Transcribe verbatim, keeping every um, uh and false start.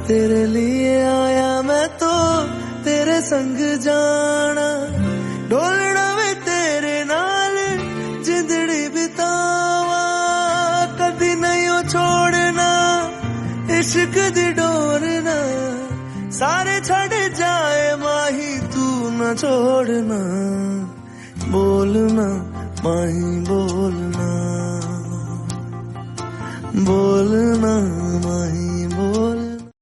तेरे लिए आया मैं तो तेरे संग जाना, डोलना वे तेरे नाल जिंदड़ी बितावा, कदी नहीं ओ छोड़ना इश्क दी डोरना, सारे छड़ जाए माही तू न छोड़ना, बोलना माही बोलना, बोलना माही